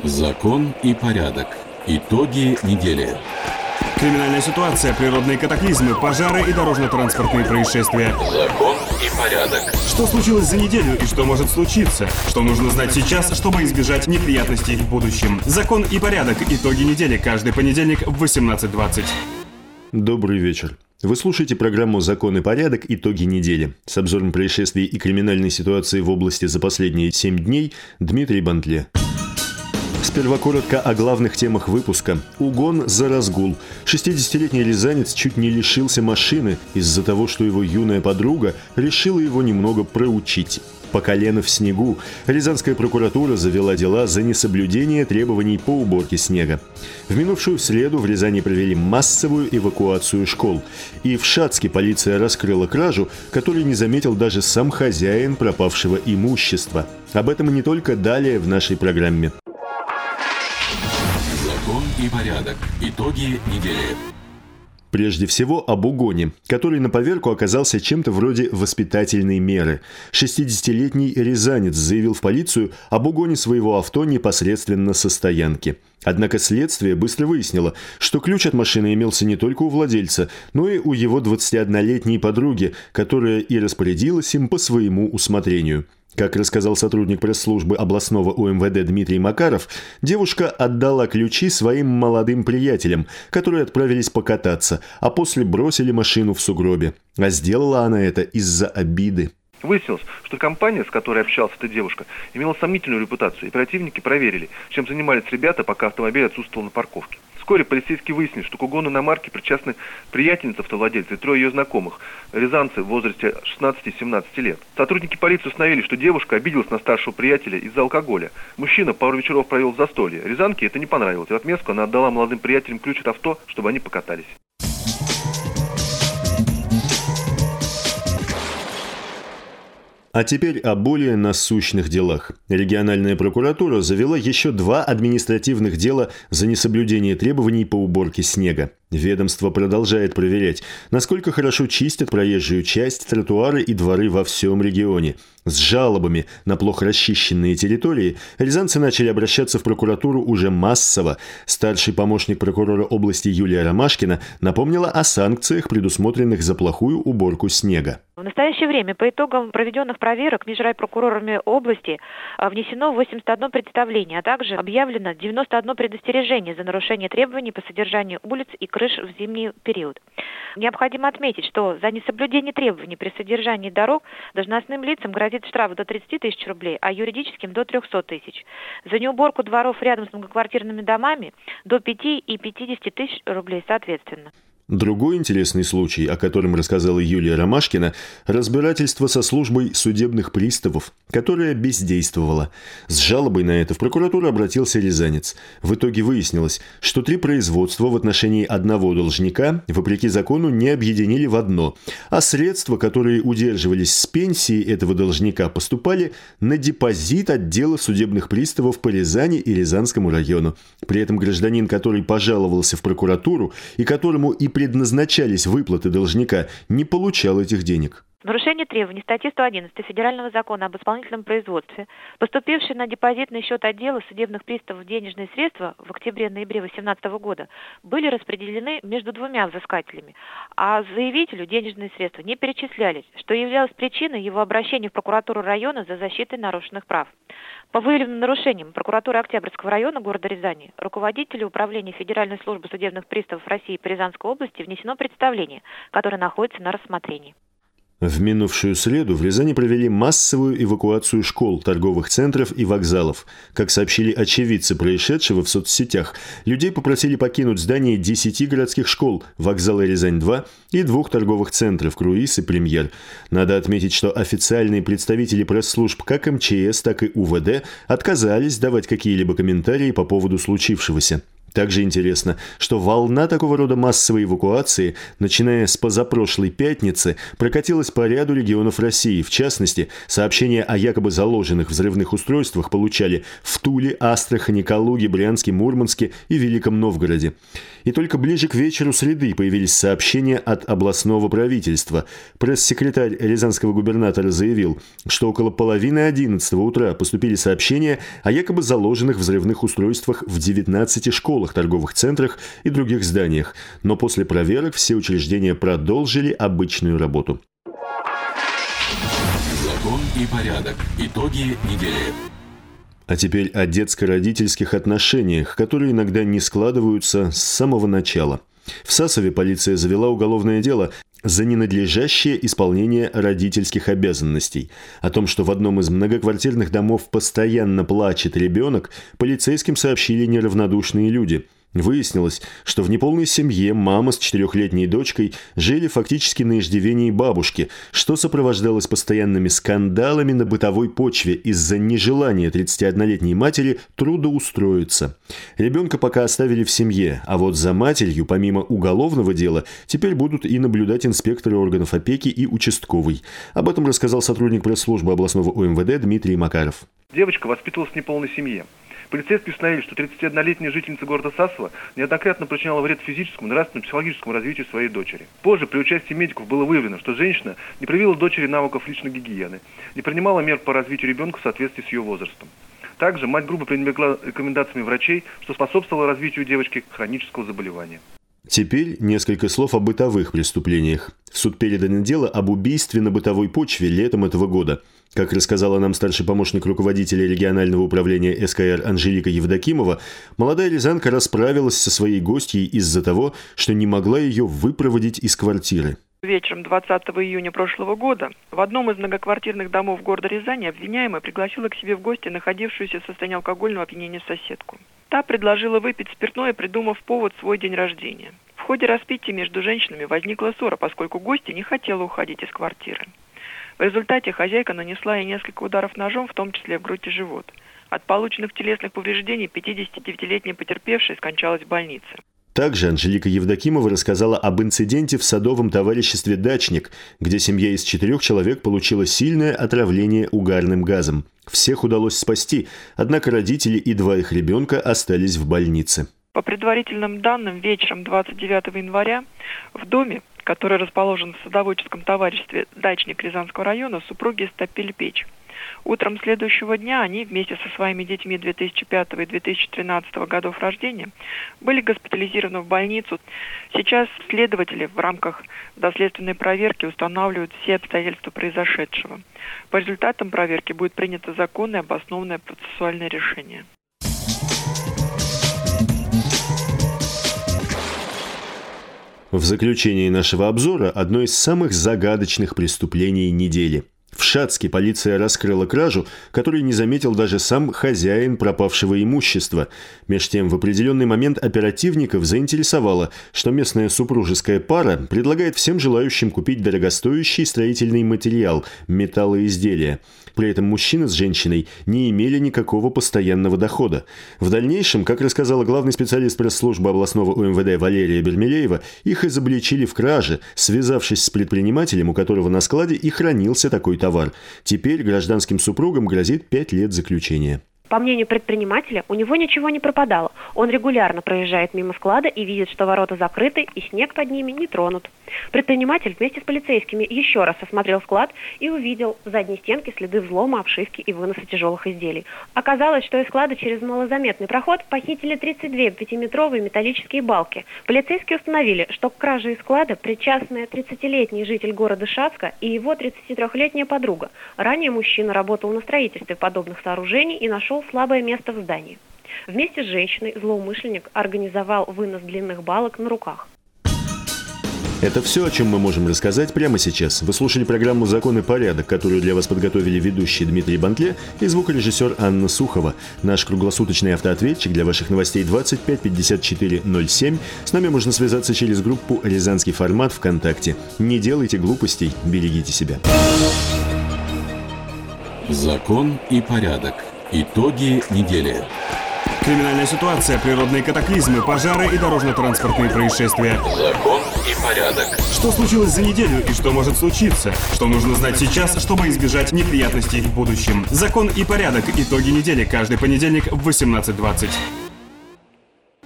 Закон и порядок. Итоги недели. Криминальная ситуация, природные катаклизмы, пожары и дорожно-транспортные происшествия. Закон и порядок. Что случилось за неделю и что может случиться? Что нужно знать сейчас, чтобы избежать неприятностей в будущем? Закон и порядок. Итоги недели. Каждый понедельник в 18:20. Добрый вечер. Вы слушаете программу «Закон и порядок. Итоги недели». С обзором происшествий и криминальной ситуации в области за последние 7 дней Дмитрий Бантле. Сперва коротко о главных темах выпуска. Угон за разгул. 60-летний рязанец чуть не лишился машины из-за того, что его юная подруга решила его немного проучить. По колено в снегу Рязанская прокуратура завела дела за несоблюдение требований по уборке снега. В минувшую среду в Рязани провели массовую эвакуацию школ. И в Шацке полиция раскрыла кражу, которую не заметил даже сам хозяин пропавшего имущества. Об этом и не только далее в нашей программе. Закон и порядок. Итоги недели. Прежде всего об угоне, который на поверку оказался чем-то вроде воспитательной меры. 60-летний рязанец заявил в полицию об угоне своего авто непосредственно со стоянки. Однако следствие быстро выяснило, что ключ от машины имелся не только у владельца, но и у его 21-летней подруги, которая и распорядилась им по своему усмотрению. Как рассказал сотрудник пресс-службы областного УМВД Дмитрий Макаров, девушка отдала ключи своим молодым приятелям, которые отправились покататься, а после бросили машину в сугробе. А сделала она это из-за обиды. Выяснилось, что компания, с которой общалась эта девушка, имела сомнительную репутацию, и оперативники проверили, чем занимались ребята, пока автомобиль отсутствовал на парковке. Вскоре полицейские выяснили, что к угону иномарки причастны приятельница автовладельца и 3 ее знакомых, рязанцы в возрасте 16-17 лет. Сотрудники полиции установили, что девушка обиделась на старшего приятеля из-за алкоголя. Мужчина пару вечеров провел в застолье. Рязанке это не понравилось, и в отместку она отдала молодым приятелям ключ от авто, чтобы они покатались. А теперь о более насущных делах. Региональная прокуратура завела еще 2 административных дела за несоблюдение требований по уборке снега. Ведомство продолжает проверять, насколько хорошо чистят проезжую часть, тротуары и дворы во всем регионе. С жалобами на плохо расчищенные территории рязанцы начали обращаться в прокуратуру уже массово. Старший помощник прокурора области Юлия Ромашкина напомнила о санкциях, предусмотренных за плохую уборку снега. В настоящее время по итогам проведенных проверок межрайпрокурорами области внесено 81 представление, а также объявлено 91 предостережение за нарушение требований по содержанию улиц и крыш в зимний период. Необходимо отметить, что за несоблюдение требований при содержании дорог должностным лицам грозит штраф до 30 тысяч рублей, а юридическим до 300 тысяч. За неуборку дворов рядом с многоквартирными домами до 5 и 50 тысяч рублей соответственно. Другой интересный случай, о котором рассказала Юлия Ромашкина, разбирательство со службой судебных приставов, которая бездействовала. С жалобой на это в прокуратуру обратился рязанец. В итоге выяснилось, что 3 производства в отношении одного должника, вопреки закону, не объединили в одно, а средства, которые удерживались с пенсии этого должника, поступали на депозит отдела судебных приставов по Рязани и Рязанскому району. При этом гражданин, который пожаловался в прокуратуру и которому и предназначались выплаты должника, не получал этих денег. Нарушение требований статьи 111 Федерального закона об исполнительном производстве, поступившие на депозитный счет отдела судебных приставов денежные средства в октябре-ноябре 2018 года, были распределены между 2 взыскателями, а заявителю денежные средства не перечислялись, что являлось причиной его обращения в прокуратуру района за защитой нарушенных прав. По выявленным нарушениям прокуратуры Октябрьского района города Рязани руководителю управления Федеральной службы судебных приставов России по Рязанской области внесено представление, которое находится на рассмотрении. В минувшую среду в Рязани провели массовую эвакуацию школ, торговых центров и вокзалов. Как сообщили очевидцы происшедшего в соцсетях, людей попросили покинуть здание 10 городских школ, вокзала Рязань-2 и 2 торговых центров «Круиз» и «Премьер». Надо отметить, что официальные представители пресс-служб как МЧС, так и УВД отказались давать какие-либо комментарии по поводу случившегося. Также интересно, что волна такого рода массовой эвакуации, начиная с позапрошлой пятницы, прокатилась по ряду регионов России. В частности, сообщения о якобы заложенных взрывных устройствах получали в Туле, Астрахани, Калуге, Брянске, Мурманске и Великом Новгороде. И только ближе к вечеру среды появились сообщения от областного правительства. Пресс-секретарь рязанского губернатора заявил, что около половины 11 утра поступили сообщения о якобы заложенных взрывных устройствах в 19 школах, торговых центрах и других зданиях. Но после проверок все учреждения продолжили обычную работу. Закон и порядок. Итоги недели. А теперь о детско-родительских отношениях, которые иногда не складываются с самого начала. В Сасове полиция завела уголовное дело за ненадлежащее исполнение родительских обязанностей. О том, что в одном из многоквартирных домов постоянно плачет ребенок, полицейским сообщили неравнодушные люди. Выяснилось, что в неполной семье мама с 4-летней дочкой жили фактически на иждивении бабушки, что сопровождалось постоянными скандалами на бытовой почве из-за нежелания 31-летней матери трудоустроиться. Ребенка пока оставили в семье, а вот за матерью, помимо уголовного дела, теперь будут и наблюдать инспекторы органов опеки и участковый. Об этом рассказал сотрудник пресс-службы областного УМВД Дмитрий Макаров. Девочка воспитывалась в неполной семье. Полицейские установили, что 31-летняя жительница города Сасова неоднократно причиняла вред физическому, нравственному, психологическому развитию своей дочери. Позже при участии медиков было выявлено, что женщина не проявила дочери навыков личной гигиены, не принимала мер по развитию ребенка в соответствии с ее возрастом. Также мать грубо пренебрегла рекомендациями врачей, что способствовало развитию девочки хронического заболевания. Теперь несколько слов о бытовых преступлениях. В суд передано дело об убийстве на бытовой почве летом этого года. Как рассказала нам старший помощник руководителя регионального управления СКР Анжелика Евдокимова, молодая рязанка расправилась со своей гостьей из-за того, что не могла ее выпроводить из квартиры. Вечером 20 июня прошлого года в одном из многоквартирных домов города Рязани обвиняемая пригласила к себе в гости находившуюся в состоянии алкогольного опьянения соседку. Та предложила выпить спиртное, придумав повод свой день рождения. В ходе распития между женщинами возникла ссора, поскольку гостья не хотела уходить из квартиры. В результате хозяйка нанесла ей несколько ударов ножом, в том числе в грудь и живот. От полученных телесных повреждений 59-летняя потерпевшая скончалась в больнице. Также Анжелика Евдокимова рассказала об инциденте в садовом товариществе «Дачник», где семья из 4 человек получила сильное отравление угарным газом. Всех удалось спасти, однако родители и 2 их ребенка остались в больнице. По предварительным данным, вечером 29 января в доме, который расположен в садоводческом товариществе «Дачник» Рязанского района, супруги стопили печь. Утром следующего дня они вместе со своими детьми 2005 и 2013 годов рождения были госпитализированы в больницу. Сейчас следователи в рамках доследственной проверки устанавливают все обстоятельства произошедшего. По результатам проверки будет принято законное обоснованное процессуальное решение. В заключении нашего обзора одно из самых загадочных преступлений недели. В Шацке полиция раскрыла кражу, которую не заметил даже сам хозяин пропавшего имущества. Меж тем, в определенный момент оперативников заинтересовало, что местная супружеская пара предлагает всем желающим купить дорогостоящий строительный материал – металлоизделия. При этом мужчина с женщиной не имели никакого постоянного дохода. В дальнейшем, как рассказала главный специалист пресс-службы областного УМВД Валерия Бермелеева, их изобличили в краже, связавшись с предпринимателем, у которого на складе и хранился такой товар. Теперь гражданским супругам грозит 5 лет заключения. По мнению предпринимателя, у него ничего не пропадало. Он регулярно проезжает мимо склада и видит, что ворота закрыты и снег под ними не тронут. Предприниматель вместе с полицейскими еще раз осмотрел склад и увидел в задней стенке следы взлома, обшивки и выноса тяжелых изделий. Оказалось, что из склада через малозаметный проход похитили 32 5-метровые металлические балки. Полицейские установили, что к краже из склада причастны 30-летний житель города Шацка и его 33-летняя подруга. Ранее мужчина работал на строительстве подобных сооружений и нашел слабое место в здании. Вместе с женщиной злоумышленник организовал вынос длинных балок на руках. Это все, о чем мы можем рассказать прямо сейчас. Вы слушали программу «Закон и порядок», которую для вас подготовили ведущий Дмитрий Бантле и звукорежиссер Анна Сухова. Наш круглосуточный автоответчик для ваших новостей 25 54 07. С нами можно связаться через группу «Рязанский формат» ВКонтакте. Не делайте глупостей, берегите себя. Закон и порядок. Итоги недели. Криминальная ситуация, природные катаклизмы, пожары и дорожно-транспортные происшествия. Закон и порядок. Что случилось за неделю и что может случиться? Что нужно знать сейчас, чтобы избежать неприятностей в будущем? Закон и порядок. Итоги недели. Каждый понедельник в 18:20.